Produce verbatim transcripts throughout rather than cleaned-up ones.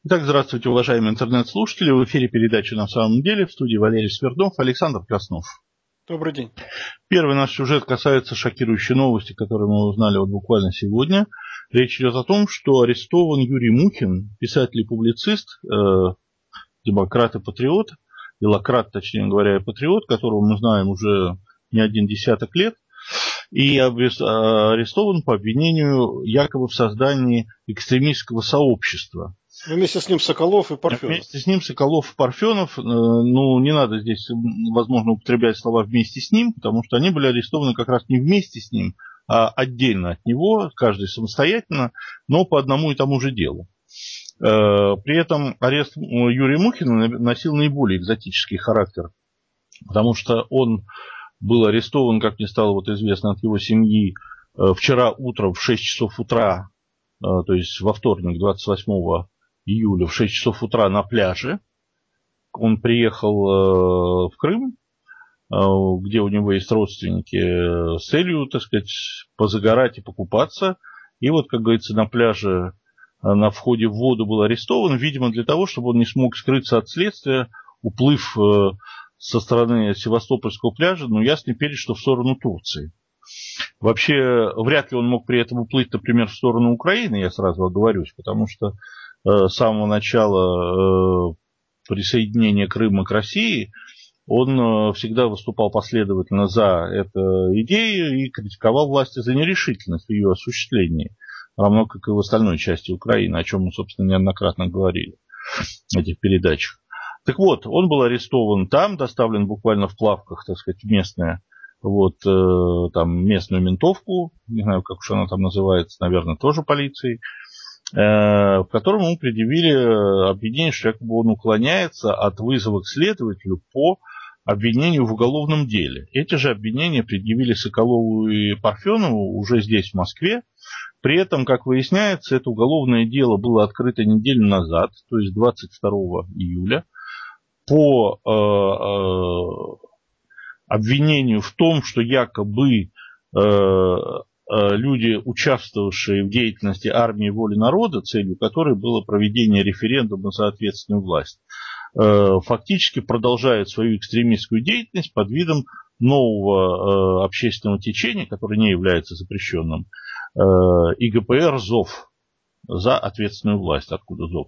Итак, здравствуйте, уважаемые интернет-слушатели. В эфире передача «На самом деле», в студии Валерий Свердов, Александр Краснов. Добрый день. Первый наш сюжет касается шокирующей новости, которую мы узнали вот буквально сегодня. Речь идет о том, что арестован Юрий Мухин, писатель и публицист, э, демократ и патриот, делократ, точнее говоря, и патриот, которого мы знаем уже не один десяток лет, и арестован по обвинению якобы в создании экстремистского сообщества. Вместе с ним Соколов и Парфенов. Вместе с ним Соколов и Парфенов. Ну, не надо здесь, возможно, употреблять слова «вместе с ним», потому что они были арестованы как раз не вместе с ним, а отдельно от него, каждый самостоятельно, но по одному и тому же делу. При этом арест Юрия Мухина носил наиболее экзотический характер, потому что он был арестован, как мне стало вот известно от его семьи, вчера утром в шесть часов утра, то есть во вторник, двадцать восьмого июля, в шесть часов утра на пляже. Он приехал в Крым, где у него есть родственники, с целью, так сказать, позагорать и покупаться. И вот, как говорится, на пляже на входе в воду был арестован, видимо, для того, чтобы он не смог скрыться от следствия, уплыв со стороны Севастопольского пляжа, но ясно перед, что в сторону Турции. Вообще, вряд ли он мог при этом уплыть, например, в сторону Украины, я сразу оговорюсь, потому что э, с самого начала э, присоединения Крыма к России он э, всегда выступал последовательно за эту идею и критиковал власти за нерешительность в ее осуществлении, равно как и в остальной части Украины, о чем мы, собственно, неоднократно говорили в этих передачах. Так вот, он был арестован там, доставлен буквально в плавках, так сказать, в местное, вот, э, там, местную ментовку, не знаю, как уж она там называется, наверное, тоже полицией, э, в котором ему предъявили обвинение, что якобы он уклоняется от вызова к следователю по обвинению в уголовном деле. Эти же обвинения предъявили Соколову и Парфенову уже здесь, в Москве. При этом, как выясняется, это уголовное дело было открыто неделю назад, то есть двадцать второго июля. По э, э, обвинению в том, что якобы э, э, люди, участвовавшие в деятельности армии воли народа, целью которой было проведение референдума за ответственную власть, э, фактически продолжают свою экстремистскую деятельность под видом нового э, общественного течения, которое не является запрещенным, э, ИГПР «Зов» за ответственную власть, откуда «Зов».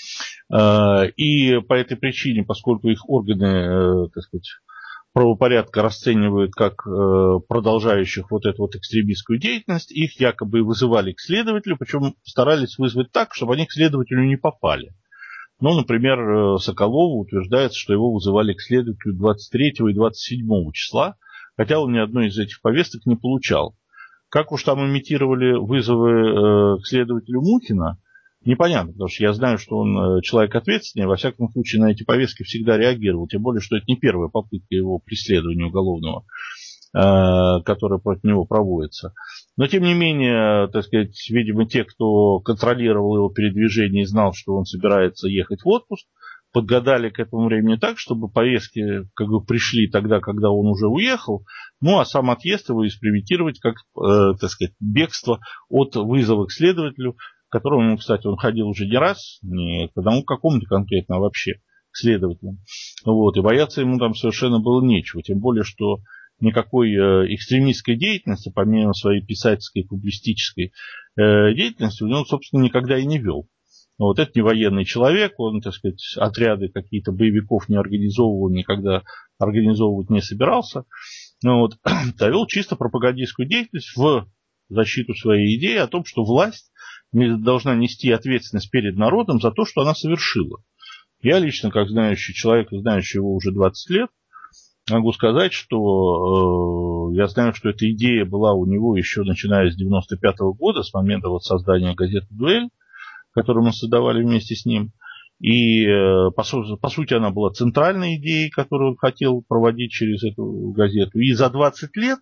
И по этой причине, поскольку их органы, так сказать, правопорядка расценивают как продолжающих вот эту вот экстремистскую деятельность, их якобы вызывали к следователю, причем старались вызвать так, чтобы они к следователю не попали. Ну, например, Соколову утверждается, что его вызывали к следователю двадцать третьего и двадцать седьмого числа, хотя он ни одной из этих повесток не получал. Как уж там имитировали вызовы к следователю Мухина, непонятно, потому что я знаю, что он человек ответственный, во всяком случае на эти повестки всегда реагировал, тем более, что это не первая попытка его преследования уголовного, которая против него проводится. Но, тем не менее, так сказать, видимо, те, кто контролировал его передвижение и знал, что он собирается ехать в отпуск, подгадали к этому времени так, чтобы повестки как бы пришли тогда, когда он уже уехал, ну а сам отъезд его испримитировать как, э, так сказать, бегство от вызова к следователю, к которому, кстати, он ходил уже не раз, не к одному какому-то конкретно, а вообще к следователю. Вот, и бояться ему там совершенно было нечего, тем более, что никакой э, экстремистской деятельности, помимо своей писательской, публистической э, деятельности, он, собственно, никогда и не вел. Вот это не военный человек, он, так сказать, отряды какие-то боевиков не организовывал, никогда организовывать не собирался. Но вот, довел чисто пропагандистскую деятельность в защиту своей идеи о том, что власть должна нести ответственность перед народом за то, что она совершила. Я лично, как знающий человек, знающий его уже двадцать лет, могу сказать, что э, я знаю, что эта идея была у него еще начиная с девяносто пятого года, с момента вот создания газеты «Дуэль», которую мы создавали вместе с ним. И, э, по, по сути, она была центральной идеей, которую он хотел проводить через эту газету. И за двадцать лет,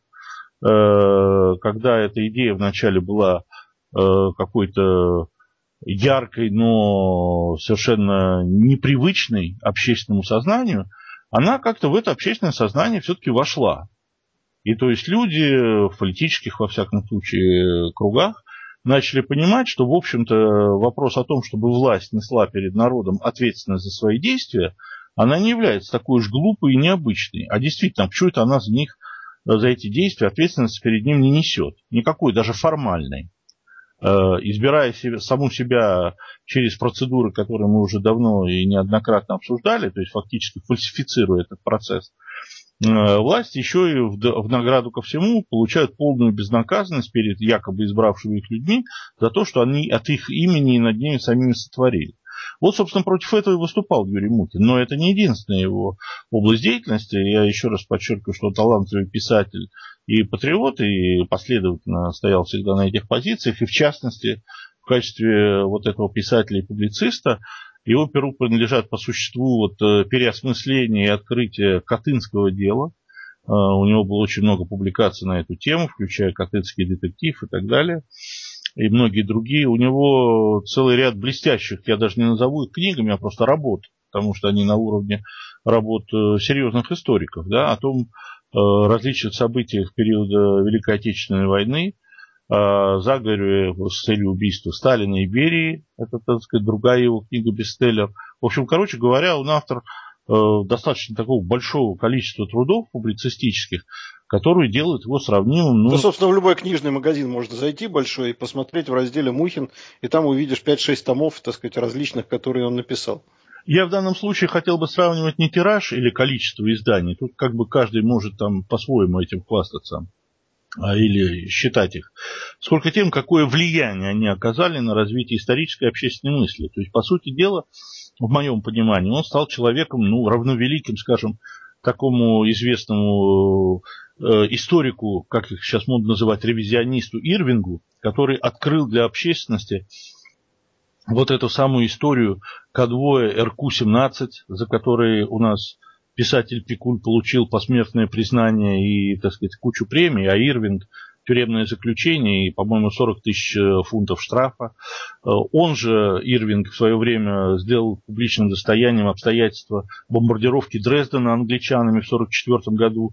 э, когда эта идея вначале была э, какой-то яркой, но совершенно непривычной общественному сознанию, она как-то в это общественное сознание все-таки вошла. И то есть люди в политических, во всяком случае, кругах начали понимать, что, в общем-то, вопрос о том, чтобы власть несла перед народом ответственность за свои действия, она не является такой уж глупой и необычной. А действительно, почему это она за них, за эти действия ответственность перед ним не несет? Никакой, даже формальной. Избирая себе, саму себя через процедуры, которые мы уже давно и неоднократно обсуждали, то есть фактически фальсифицируя этот процесс, власть еще и в, в награду ко всему получают полную безнаказанность перед якобы избравшими их людьми за то, что они от их имени над ними самими сотворили. Вот, собственно, против этого и выступал Юрий Мухин. Но это не единственная его область деятельности. Я еще раз подчеркиваю, что он талантливый писатель и патриот, и последовательно стоял всегда на этих позициях. И, в частности, в качестве вот этого писателя и публициста его перу принадлежат по существу вот переосмысление и открытие Катынского дела. У него было очень много публикаций на эту тему, включая «Катынский детектив» и так далее. И многие другие. У него целый ряд блестящих, я даже не назову их книгами, а просто работ, потому что они на уровне работ серьезных историков, да, о том различных событиях периода Великой Отечественной войны, о заговоре с целью убийства Сталина и Берии, это, так сказать, другая его книга-бестселлер. В общем, короче говоря, он автор достаточно такого большого количества трудов публицистических, которые делают его сравнимым. Ну, да, собственно, в любой книжный магазин можно зайти большой и посмотреть в разделе «Мухин», и там увидишь пять-шесть томов, так сказать, различных, которые он написал. Я в данном случае хотел бы сравнивать не тираж или количество изданий, тут как бы каждый может там по-своему этим хвастаться или считать их, сколько тем, какое влияние они оказали на развитие исторической и общественной мысли. То есть, по сути дела, в моем понимании, он стал человеком, ну, равновеликим, скажем, такому известному э, историку, как их сейчас модно называть, ревизионисту Ирвингу, который открыл для общественности вот эту самую историю конвоя эр ку семнадцать, за который у нас писатель Пикуль получил посмертное признание и, так сказать, кучу премий, а Ирвинг тюремное заключение и, по-моему, сорок тысяч фунтов штрафа. Он же, Ирвинг, в свое время сделал публичным достоянием обстоятельства бомбардировки Дрездена англичанами в сорок четвёртом году,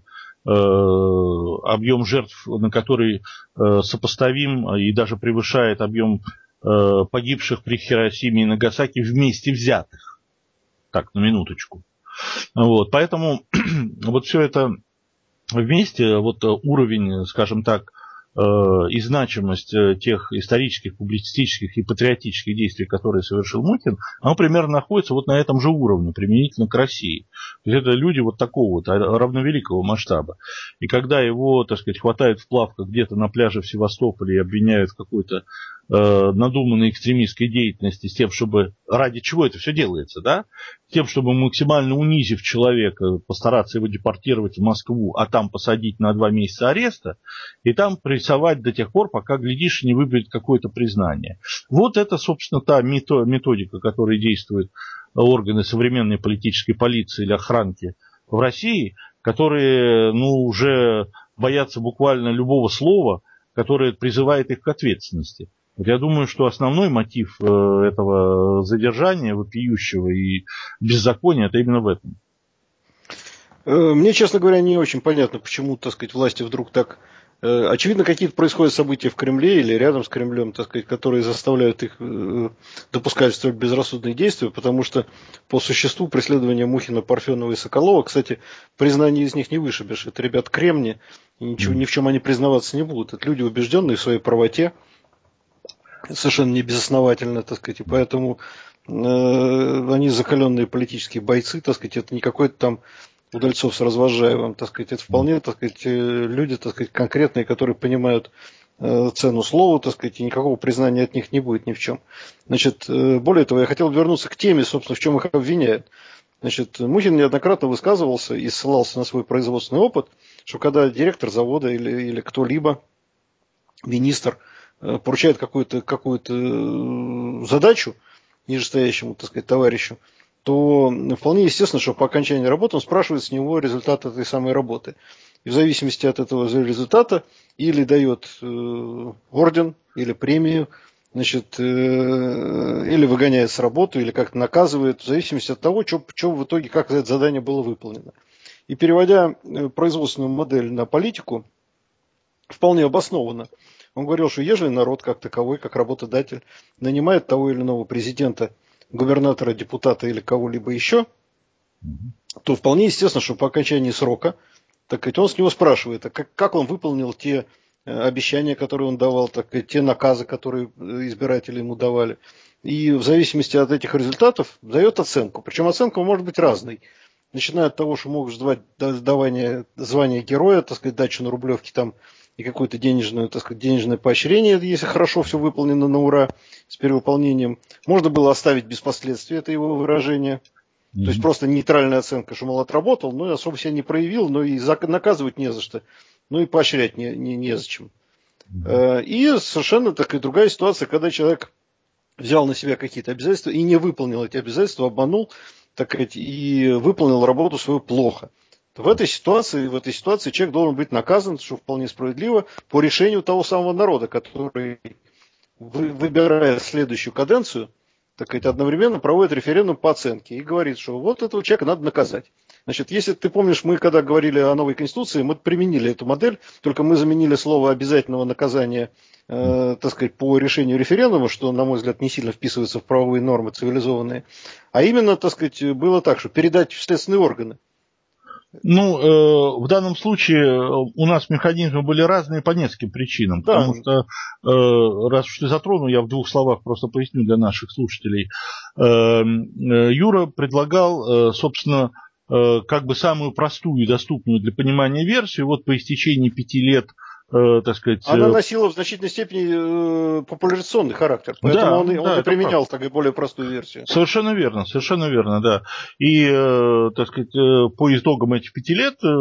объем жертв на который сопоставим и даже превышает объем погибших при Хиросиме и Нагасаки вместе взятых. Так, на минуточку. Вот, поэтому вот все это вместе, вот уровень, скажем так, и значимость тех исторических, публицистических и патриотических действий, которые совершил Мухин, оно примерно находится вот на этом же уровне, применительно к России. То есть это люди вот такого вот равновеликого масштаба. И когда его, так сказать, хватают в плавках где-то на пляже в Севастополе и обвиняют в какой-то э, надуманной экстремистской деятельности с тем, чтобы... Ради чего это все делается, да? С тем, чтобы максимально унизив человека, постараться его депортировать в Москву, а там посадить на два месяца ареста, и там прессовать до тех пор, пока, глядишь, не выберет какое-то признание. Вот это, собственно, та методика, которой действуют органы современной политической полиции или охранки в России, которые, ну, уже боятся буквально любого слова, которое призывает их к ответственности. Вот я думаю, что основной мотив этого задержания вопиющего и беззакония это именно в этом. Мне, честно говоря, не очень понятно, почему, так сказать, власти вдруг так... Очевидно, какие-то происходят события в Кремле или рядом с Кремлем, так сказать, которые заставляют их допускать столь безрассудные действия, потому что по существу преследования Мухина, Парфенова и Соколова, кстати, признание из них не вышибешь. Это ребят кремни, и ничего, ни в чем они признаваться не будут. Это люди, убежденные в своей правоте, совершенно не безосновательно, так сказать, и поэтому э, они закаленные политические бойцы, так сказать, это не какой-то там Удальцов с Развозжаевым, так сказать, это вполне, так сказать, люди, так сказать, конкретные, которые понимают э, цену слова, так сказать, и никакого признания от них не будет ни в чем. Значит, э, более того, я хотел вернуться к теме, собственно, в чем их обвиняют. Значит, Мухин неоднократно высказывался и ссылался на свой производственный опыт, что когда директор завода или, или кто-либо, министр, э, поручает какую-то, какую-то задачу нижестоящему, так сказать, товарищу, то вполне естественно, что по окончании работы он спрашивает с него результат этой самой работы. И в зависимости от этого результата или дает э, орден, или премию, значит, э, или выгоняет с работы, или как-то наказывает, в зависимости от того, что, что в итоге, как это задание было выполнено. И переводя производственную модель на политику, вполне обоснованно Он говорил, что ежели народ как таковой, как работодатель, нанимает того или иного президента, губернатора, депутата или кого-либо еще, то вполне естественно, что по окончании срока, так сказать, он с него спрашивает, а как, как он выполнил те обещания, которые он давал, так сказать, те наказы, которые избиратели ему давали. И в зависимости от этих результатов дает оценку. Причем оценка может быть разной. Начиная от того, что могут ждать давания звания героя, так сказать, дачу на Рублевке там и какое-то денежное, так сказать, денежное поощрение, если хорошо все выполнено на ура с перевыполнением. Можно было оставить без последствий, это его выражение. Mm-hmm. То есть просто нейтральная оценка, что, мол, отработал, но особо себя не проявил, но и наказывать не за что, ну и поощрять не, не, незачем. Mm-hmm. И совершенно такая другая ситуация, когда человек взял на себя какие-то обязательства и не выполнил эти обязательства, обманул, так сказать, и выполнил работу свою плохо. В этой ситуации, в этой ситуации человек должен быть наказан, что вполне справедливо, по решению того самого народа, который, выбирая следующую каденцию, так сказать, одновременно проводит референдум по оценке и говорит, что вот этого человека надо наказать. Значит, если ты помнишь, мы когда говорили о новой конституции, мы применили эту модель, только мы заменили слово обязательного наказания, э, так сказать, по решению референдума, что, на мой взгляд, не сильно вписывается в правовые нормы цивилизованные, а именно, так сказать, было так, что передать в следственные органы. Ну, э, в данном случае у нас механизмы были разные по нескольким причинам, да. Потому что, э, раз уж ты затронул, я в двух словах просто поясню для наших слушателей. Э, Юра предлагал, э, собственно, э, как бы самую простую и доступную для понимания версию, вот по истечении пяти лет, э, так сказать... Она носила в значительной степени э, популяризационный характер, поэтому да, он, да, он и применял так и более простую версию. Совершенно верно, совершенно верно, да. И, э, так сказать, э, по итогам этих пяти лет э,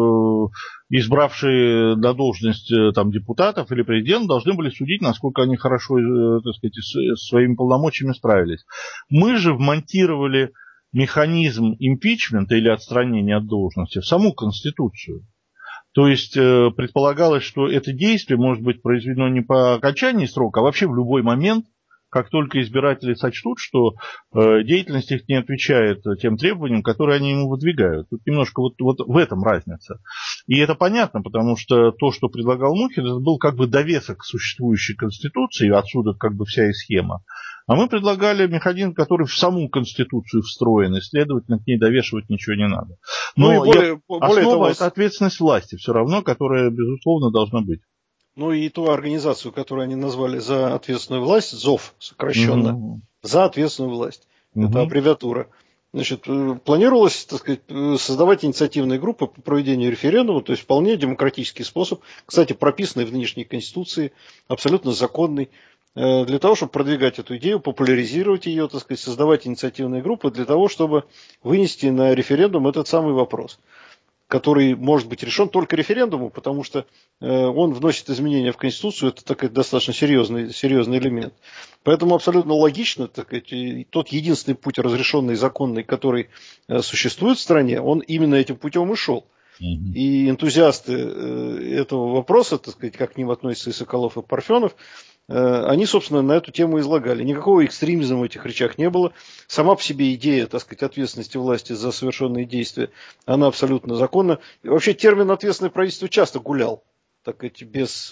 избравшие на должность э, там, депутатов или президента должны были судить, насколько они хорошо, э, так сказать, с своими полномочиями справились. Мы же вмонтировали механизм импичмента или отстранения от должности в саму Конституцию. То есть предполагалось, что это действие может быть произведено не по окончании срока, а вообще в любой момент, как только избиратели сочтут, что деятельность их не отвечает тем требованиям, которые они ему выдвигают. Тут немножко вот, вот в этом разница. И это понятно, потому что то, что предлагал Мухин, это был как бы довесок к существующей Конституции, отсюда как бы вся и схема. А мы предлагали механизм, который в саму Конституцию встроен, и, следовательно, к ней довешивать ничего не надо. Но ну, и более, я, более основа того, это ответственность власти все равно, которая, безусловно, должна быть. Ну и ту организацию, которую они назвали за ответственную власть, ЗОВ сокращенно, угу. за ответственную власть. Угу. Это аббревиатура. Значит, планировалось, так сказать, создавать инициативные группы по проведению референдума, то есть вполне демократический способ, кстати, прописанный в нынешней Конституции, абсолютно законный, для того, чтобы продвигать эту идею, популяризировать ее, так сказать, создавать инициативные группы для того, чтобы вынести на референдум этот самый вопрос, который может быть решен только референдумом, потому что он вносит изменения в Конституцию, это такой достаточно серьезный, серьезный элемент. Поэтому абсолютно логично, так сказать, тот единственный путь разрешенный, законный, который существует в стране, он именно этим путем и шел. Mm-hmm. И энтузиасты этого вопроса, так сказать, как к ним относятся и Соколов, и Парфенов, они, собственно, на эту тему излагали. Никакого экстремизма в этих речах не было. Сама по себе идея, так сказать, ответственности власти за совершенные действия, она абсолютно законна. И вообще термин «ответственное правительство» часто гулял, так сказать, без,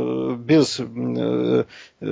без э,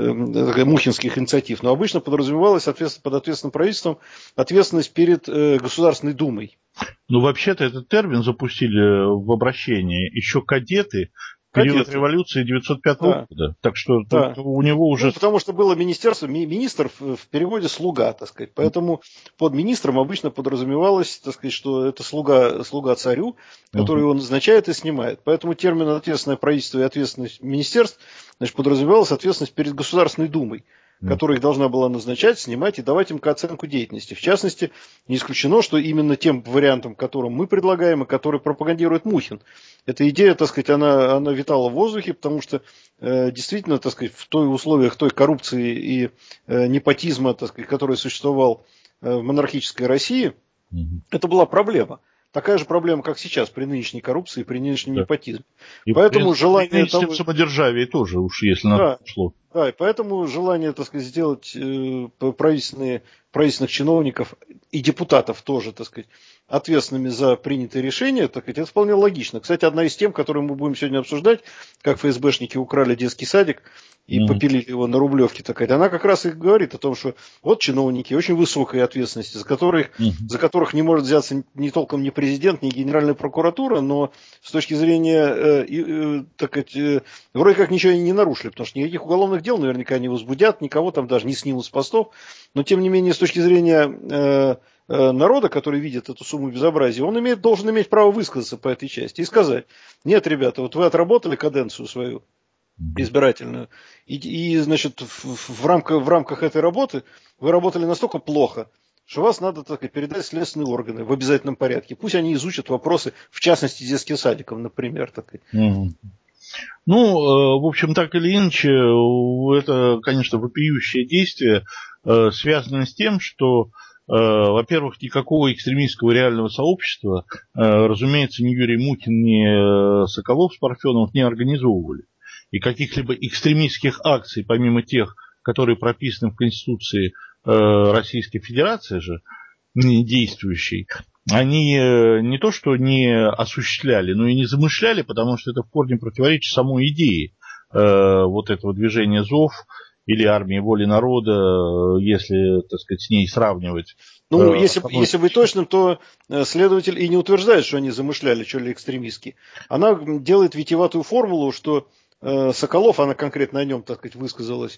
э, мухинских инициатив. Но обычно подразумевалось под ответственным правительством ответственность перед э, Государственной Думой. Ну, вообще-то этот термин запустили в обращении еще кадеты, в период революции девятьсот пятого да. года. Так что да. у него уже... Ну, потому что было министерство, министр в переводе слуга, так сказать. Поэтому под министром обычно подразумевалось, так сказать, что это слуга, слуга царю, который uh-huh. он назначает и снимает. Поэтому термин ответственное правительство и ответственность министерств, значит, подразумевалась ответственность перед Государственной Думой, которая их должна была назначать, снимать и давать им оценку деятельности. В частности, не исключено, что именно тем вариантом, которым мы предлагаем и который пропагандирует Мухин. Эта идея, так сказать, она, она витала в воздухе, потому что э, действительно, так сказать, в той условиях той коррупции и э, непотизма, так сказать, который существовал э, в монархической России, mm-hmm. это была проблема. Такая же проблема, как сейчас, при нынешней коррупции, при нынешнем да. непотизме. И поэтому при, желание при нынешнем того... самодержавии тоже, уж если на да, то пошло. Да, и поэтому желание, так сказать, сделать э, правительственные, правительственных чиновников и депутатов тоже, так сказать, ответственными за принятые решения, так сказать, это вполне логично. Кстати, одна из тем, которую мы будем сегодня обсуждать, как ФСБшники украли детский садик и mm-hmm. попилили его на Рублевке, так сказать, она как раз и говорит о том, что вот чиновники очень высокой ответственности, за которых, mm-hmm. за которых не может взяться ни толком ни президент, ни Генеральная прокуратура, но с точки зрения, э, э, так сказать, э, вроде как ничего они не нарушили, потому что никаких уголовных дел наверняка не возбудят, никого там даже не снимут с постов, но тем не менее с точки зрения э, народа, который видит эту сумму безобразия, он имеет, должен иметь право высказаться по этой части и сказать: нет, ребята, вот вы отработали каденцию свою избирательную, и, и значит, в, в, рамках, в рамках этой работы вы работали настолько плохо, что вас надо, так сказать, передать в следственные органы в обязательном порядке. Пусть они изучат вопросы, в частности, детским садиком, например. Так сказать. Mm-hmm. Ну, в общем, так или иначе, это, конечно, вопиющее действие, связано с тем, что, во-первых, никакого экстремистского реального сообщества, разумеется, ни Юрий Мухин, ни Соколов с Парфеновым не организовывали. И каких-либо экстремистских акций, помимо тех, которые прописаны в Конституции Российской Федерации же, действующей, они не то что не осуществляли, но и не замышляли, потому что это в корне противоречит самой идее вот этого движения ЗОВ или армии воли народа, если, так сказать, с ней сравнивать. Ну, если, если быть точным, то следователь и не утверждает, что они замышляли, что ли, экстремистски. Она делает витиеватую формулу, что Соколов, она конкретно о нем, так сказать, высказалась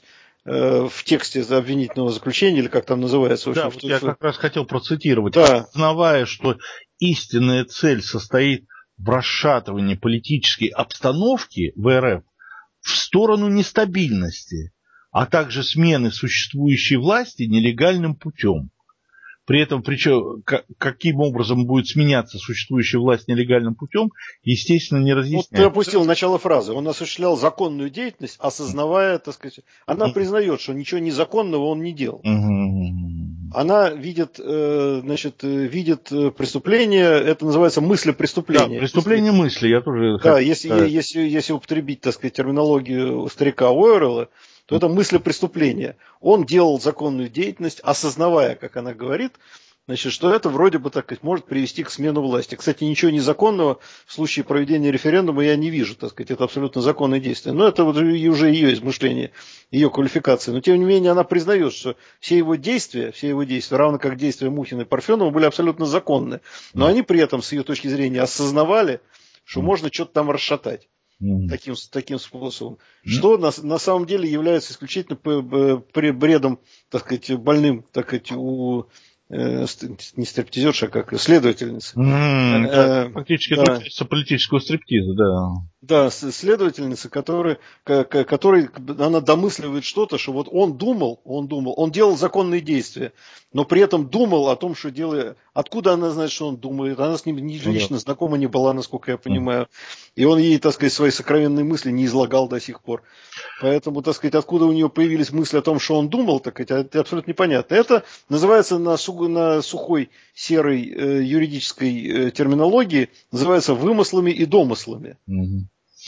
в тексте обвинительного заключения, или как там называется. В общем, да, в, вот я в... как раз хотел процитировать. Да. Осознавая, что истинная цель состоит в расшатывании политической обстановки в РФ в сторону нестабильности, а также смены существующей власти нелегальным путем. При этом, причем, каким образом будет сменяться существующая власть нелегальным путем, естественно, не разъясняется. Вот ты опустил начало фразы. Он осуществлял законную деятельность, осознавая, так сказать, она признает, что ничего незаконного он не делал. Она видит, значит, видит преступление, это называется мыслепреступление. Да, преступление мысли, я тоже да, хочу если, сказать. Если, если употребить, так сказать, терминологию старика Уоррелла, то это мыслепреступление. Он делал законную деятельность, осознавая, как она говорит, значит, что это вроде бы, так сказать, может привести к смену власти. Кстати, ничего незаконного в случае проведения референдума я не вижу, так сказать, это абсолютно законное действие. Но это вот уже ее измышление, ее квалификация. Но тем не менее она признает, что все его действия, все его действия, равно как действия Мухина и Парфенова, были абсолютно законны. Но они при этом, с ее точки зрения, осознавали, что можно что-то там расшатать. Таким, таким способом. Что на, на самом деле является исключительно бредом, так сказать, больным, так сказать, у э, не стриптизерши, а как следовательницы. Mm, э, фактически да. Это политического стриптиза, да. Да, следовательница, которая, которой она домысливает что-то, что вот он думал, он думал, он делал законные действия, но при этом думал о том, что делает. Откуда она знает, что он думает? Она с ним лично знакома не была, насколько я понимаю. И он ей, так сказать, свои сокровенные мысли не излагал до сих пор. Поэтому, так сказать, откуда у нее появились мысли о том, что он думал, так сказать, это абсолютно непонятно. Это называется на, су- на сухой серой э, юридической э, терминологии, называется вымыслами и домыслами. Угу.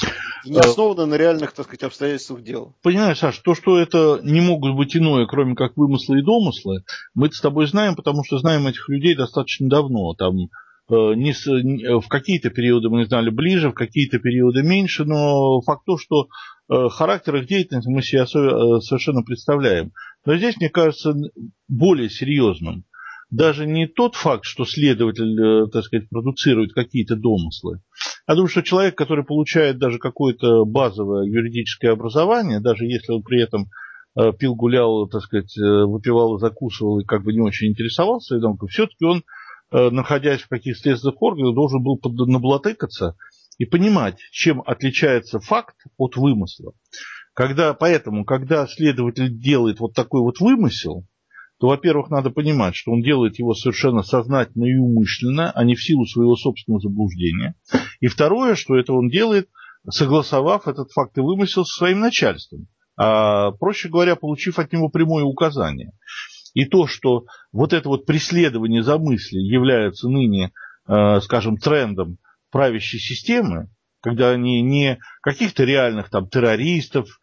И не основано на реальных, так сказать, обстоятельствах дела. Понимаешь, Саш, то, что это не могут быть иное, кроме как вымыслы и домыслы, мы с тобой знаем, потому что знаем этих людей достаточно давно. Там, э, не с, не, в какие-то периоды мы знали ближе, в какие-то периоды меньше, но факт то, что э, характер их деятельности мы себе особо, э, совершенно представляем. Но здесь, мне кажется, более серьезным даже не тот факт, что следователь, так сказать, продуцирует какие-то домыслы. Я думаю, что человек, который получает даже какое-то базовое юридическое образование, даже если он при этом пил, гулял, так сказать, выпивал и закусывал, и как бы не очень интересовался, все-таки он, находясь в каких-то следственных органах, должен был наблатыкаться и понимать, чем отличается факт от вымысла. Когда, поэтому, когда следователь делает вот такой вот вымысел, то, во-первых, надо понимать, что он делает его совершенно сознательно и умышленно, а не в силу своего собственного заблуждения. И второе, что это он делает, согласовав этот факт и вымысел со своим начальством, а, проще говоря, получив от него прямое указание. И то, что вот это вот преследование за мысли является ныне, э, скажем, трендом правящей системы, когда они не каких-то реальных там террористов,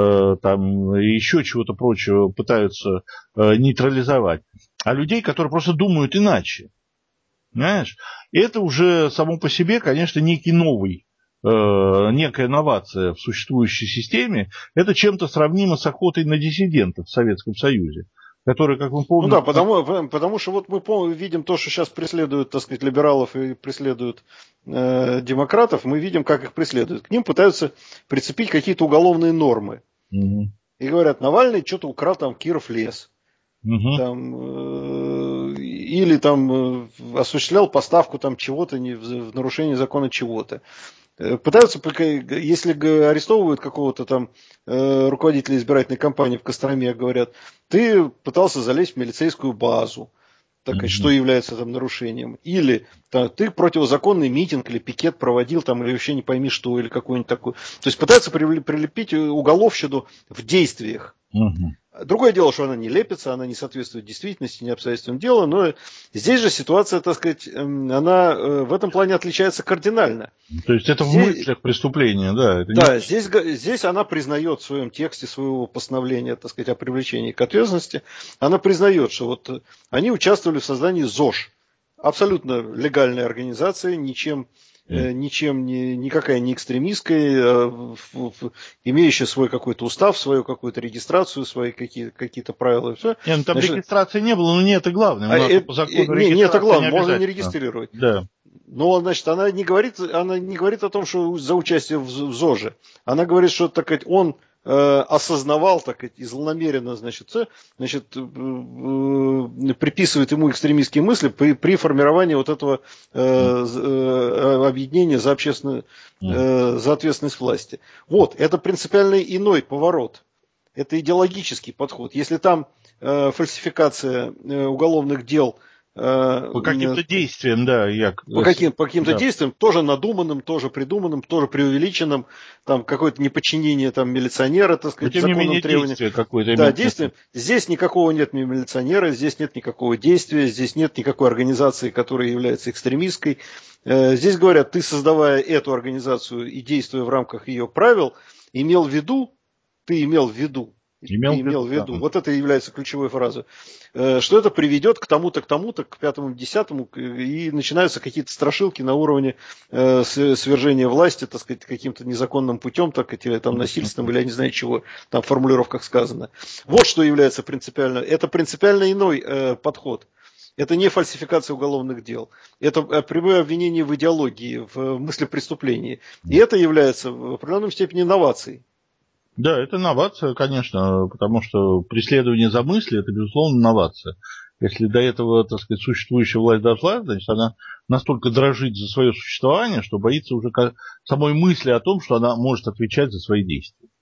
там еще чего-то прочего пытаются нейтрализовать, а людей, которые просто думают иначе. Понимаешь? Это уже само по себе, конечно, некий новый, э, некая новация в существующей системе. Это чем-то сравнимо с охотой на диссидентов в Советском Союзе, которые, как мы помним... Ну да, потому, потому что вот мы помним, видим то, что сейчас преследуют, так сказать, либералов и преследуют э, демократов, мы видим, как их преследуют. К ним пытаются прицепить какие-то уголовные нормы. Угу. И говорят, Навальный что-то украл там Киров лес. Угу. Там, э, или там э, осуществлял поставку там чего-то не, в, в нарушении закона чего-то. Пытаются, если арестовывают какого-то там э, руководителя избирательной кампании в Костроме, говорят, ты пытался залезть в милицейскую базу, так, mm-hmm. что является там нарушением. Или там, ты противозаконный митинг или пикет проводил, там, или вообще не пойми что, или какой-нибудь такой. То есть пытаются прилепить уголовщину в действиях. Mm-hmm. Другое дело, что она не лепится, она не соответствует действительности, не обстоятельствам дела, но здесь же ситуация, так сказать, она в этом плане отличается кардинально. То есть это здесь, в мыслях преступления, да? Это да, не... здесь, здесь она признает в своем тексте своего постановления, так сказать, о привлечении к ответственности, она признает, что вот они участвовали в создании ЗОЖ, абсолютно легальная организация, ничем... ничем не, никакая не экстремистская, имеющая свой какой-то устав, свою какую-то регистрацию, свои какие, какие-то правила. И все. Нет, ну, там Значит, регистрации не было, но не это главное. У нас а, по закону не, не это главное, не можно не регистрировать. Да. Но, значит, она не говорит, она не говорит о том, что за участие в ЗОЖе. Она говорит, что, так сказать, он э, осознавал, так сказать, и злонамеренно, значит, значит э, э, приписывает ему экстремистские мысли при, при формировании вот этого э, э, объединения за общественную, э, за ответственность власти. Вот, это принципиально иной поворот. Это идеологический подход. Если там э, фальсификация э, уголовных дел по каким-то действиям, да, я... По, каким, по каким-то да. действиям, тоже надуманным, тоже придуманным, тоже преувеличенным, там какое-то неподчинение там, милиционера, так сказать, законным требованиям. Да, действие. Здесь никакого нет милиционера, здесь нет никакого действия, здесь нет никакой организации, которая является экстремистской. Здесь говорят, ты, создавая эту организацию и действуя в рамках ее правил, имел в виду, ты имел в виду, Имел, ты имел в виду, да. Вот это является ключевой фразой, что это приведет к тому-то, к тому-то, к пятому, десятому, и начинаются какие-то страшилки на уровне свержения власти, так сказать, каким-то незаконным путем, так сказать, или там насильственным, или я не знаю чего, там в формулировках сказано. Вот что является принципиально, это принципиально иной э, подход. Это не фальсификация уголовных дел. Это прямое обвинение в идеологии, в мысли преступления. И это является в определенной степени инновацией. Да, это новация, конечно, потому что преследование за мысли – это, безусловно, новация. Если до этого, так сказать, существующая власть дошла, значит, она настолько дрожит за свое существование, что боится уже самой мысли о том, что она может отвечать за свои действия.